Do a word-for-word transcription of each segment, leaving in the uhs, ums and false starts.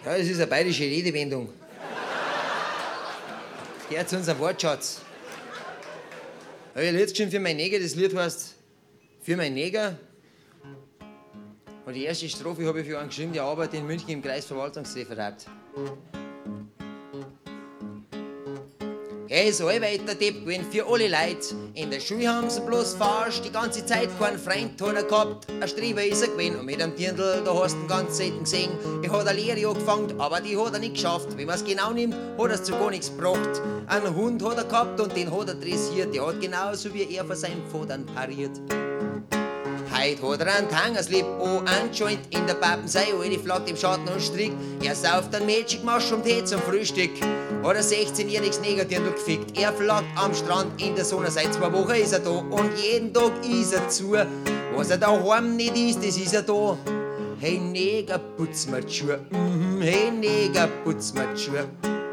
Ja, das ist eine bayerische Redewendung. Das gehört zu unserem Wortschatz. Ich habe ein Lied geschrieben für meinen Neger, das Lied heißt Für meinen Neger. Und die erste Strophe habe ich für einen geschrieben, der arbeitet in München im Kreisverwaltungsreferat. Er ist allweit der Depp gewesen für alle Leute. In der Schule haben sie bloß verarscht, die ganze Zeit keinen Freund hat er gehabt. Ein Streber ist er gewesen und mit einem Dirndl, da hast du ihn ganz selten gesehen. Er hat eine Lehre angefangen, aber die hat er nicht geschafft. Wenn man es genau nimmt, hat er es zu gar nichts gebracht. Einen Hund hat er gehabt und den hat er dressiert. Der hat genauso wie er von seinem Vater pariert. Heute hat er einen Tangerslip und einen Joint in der Pappensei, alle flatt im Schatten und strickt. Er sauft einen Mädchenmasch und Tee zum Frühstück. Hat ein sechzehnjähriges Negerdirndl gefickt. Er flatt am Strand in der Sonne, seit zwei Wochen ist er da und jeden Tag ist er zu. Was er daheim nicht ist, das ist er da. Hey Neger, putz mir die Schuhe. Mm, hey Neger, putz mir die Schuhe.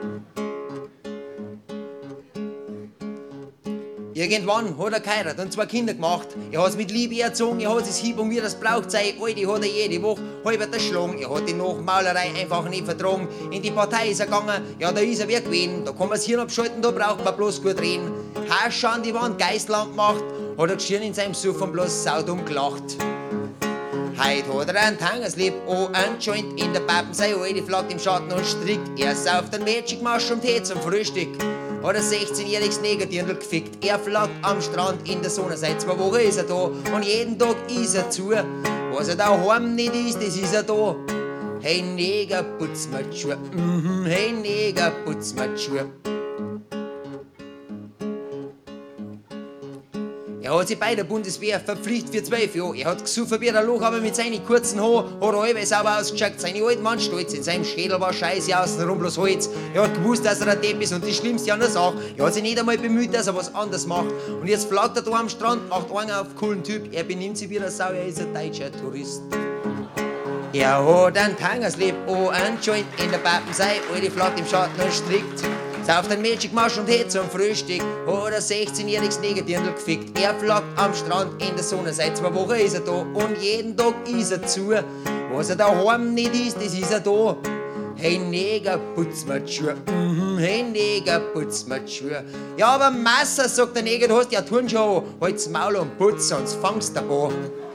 Irgendwann hat er geheiratet und zwei Kinder gemacht. Er hat es mit Liebe erzogen, er hat es hieb und wie das braucht sei. Alte hat er jede Woche halb erschlagen. Er hat die Nachmaulerei einfach nicht vertragen. In die Partei ist er gegangen, ja da ist er wie gewesen. Da kann man das Hirn abschalten, da braucht man bloß gut reden. Hasch an die Wand, Geistland gemacht, hat er geschrien in seinem Suff und bloß saudumm gelacht. Heute hat er einen Tangerslip und einen Joint in der Pappensei, alte flatt im Schatten und strickt. Er sauft einen Mädchenmasch und Tee zum Frühstück. Hat ein sechzehnjähriges Negerdirndl gefickt. Er flatt am Strand in der Sonne, seit zwei Wochen ist er da und jeden Tag ist er zu. Was er daheim nicht ist, das ist er da. Hey Neger, putz mir die Schuhe. Mm-hmm. Hey Neger, putz mir die Schuhe. Er hat sich bei der Bundeswehr verpflichtet für zwölf Jahre. Er hat gesoffen wie der Loch, aber mit seinen kurzen Haaren hat er halbwegs sauber ausgeschaut. Seine alten Mann stolz, in seinem Schädel war Scheiße außenrum bloß Holz. Er hat gewusst, dass er ein Depp ist und das Schlimmste an der Sache. Er hat sich nicht einmal bemüht, dass er was anderes macht. Und jetzt flattert er am Strand, macht einer auf coolen Typ. Er benimmt sich wie eine Sau, er ist ein deutscher Tourist. Er hat einen Tangerslip und einen Joint in der Pappensei, alte flatt im Schatten und strickt. Sauft ein Mädchenmasch und Tee zum Frühstück. Hat ein sechzehnjähriges Negerdirndl gefickt. Er flackt am Strand in der Sonne, seit zwei Wochen ist er da und jeden Tag ist er zu. Was er daheim nicht ist, das ist er da. Hey Neger, putz mir die Schuhe. Mm-hmm. Hey Neger, putz mir die Schuhe. Ja, aber Messer, sagt der Neger, du hast ja Turnschuhe. Halt's Maul und putz, sonst fangst du an.